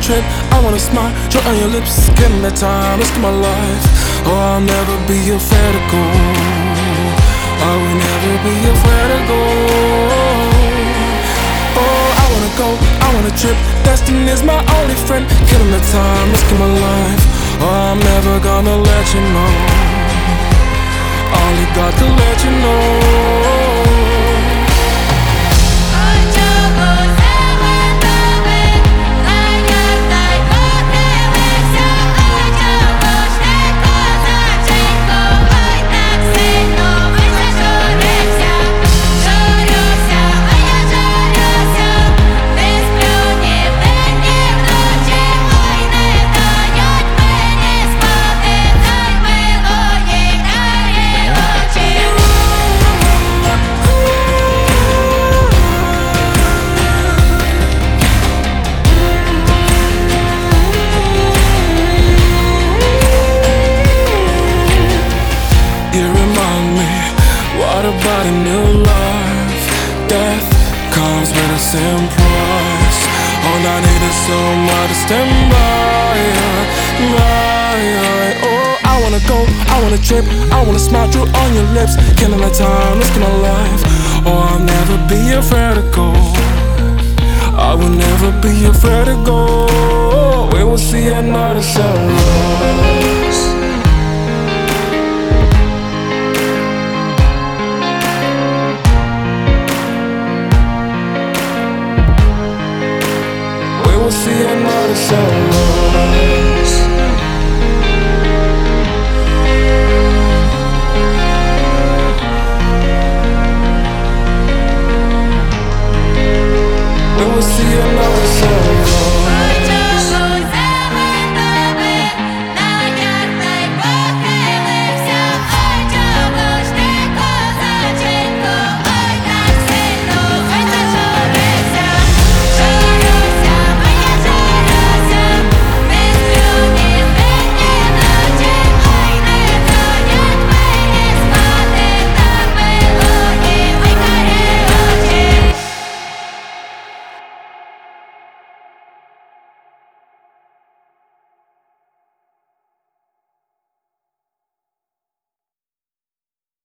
trip, I wanna smile, draw on your lips, getting that time, risk my life. Oh, I'll never be afraid to go. I will never be afraid to go. Oh, I wanna go, I wanna trip, destiny's my only friend, killing the time, risking my life. Oh, I'm never gonna let you know. Only God can let you know. What about a new life? Death comes with a same price. All I need is someone to stand by. Oh, I wanna go, I wanna trip, I wanna smile through on your lips, killing the time, risking my life. Oh, I'll never be afraid to go. I will never be afraid to go. We will see another sunrise.